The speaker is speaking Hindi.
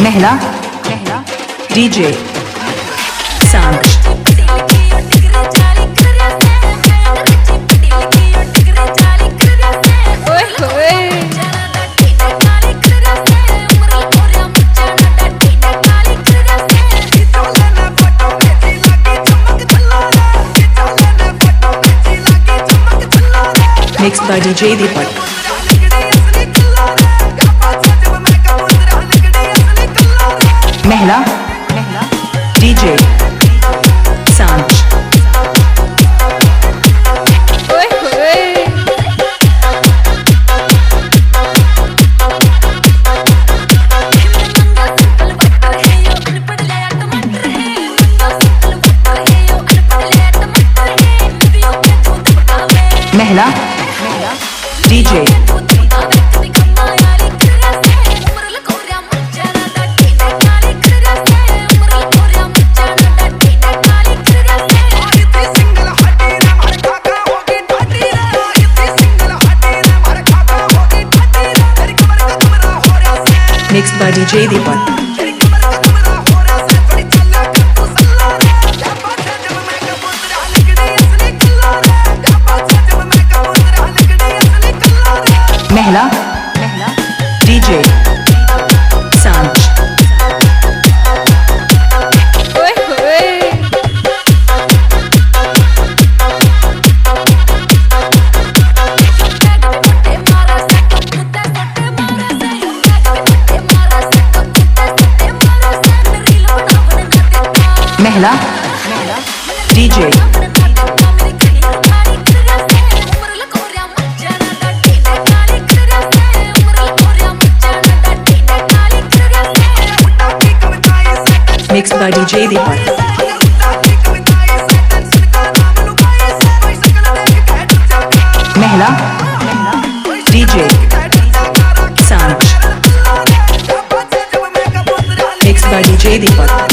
महला डीजे सांग Mixed by DJ Deepak. महला DJ सांग महला DJ Mixed by DJ Deepak. महला DJ सांग महला DJ Mixed by DJ Deepak. महला DJ सांग Mixed by DJ Deepak.